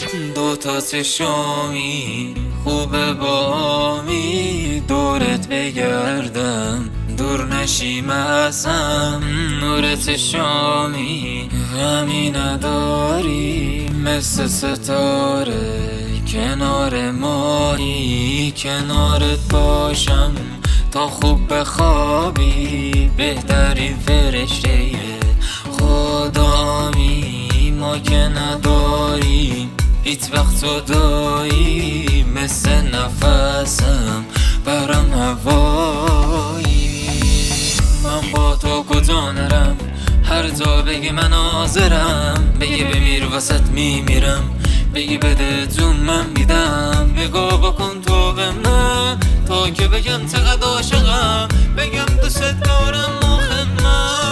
دوتا چشامی خوب بامی دورت بگردم دور نشیم ازم. نور چشامی غمی نداری مثل ستاره کنار مایی. کنارت باشم تا خوب بخوابی بهترین فرشته خدامی. ما که نداریم هیچ وقت جدایی مثل نفسم برم هوایی. من با تو کجا نرم هر جا بگی من حاضرم. بگی بمیر وسط میمیرم بگی بده جون من میدم. بگو بکن تو به من تا که بگم چقدر عاشقم بگم دوست دارم مهمم.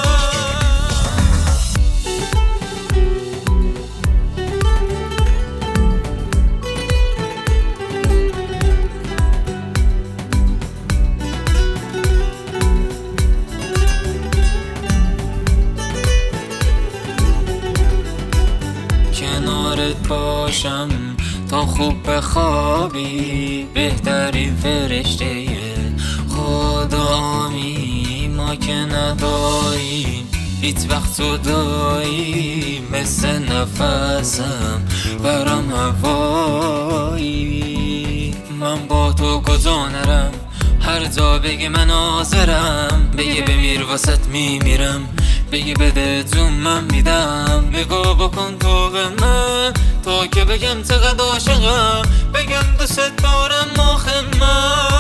کنارت باشم تا خوب بخوابی بهترین فرشته خدامی. ما که نداریم هیچ وقت جدایی مثل نفسم برم هوایی. من با تو کجا نرم هر جا بگی من حاضرم. بگی بمیر وسط میمیرم بگی بده جون من میدم. بگو بکن تو به من تا که بگم چقدر عاشقم بگم دوست دارم مخمم.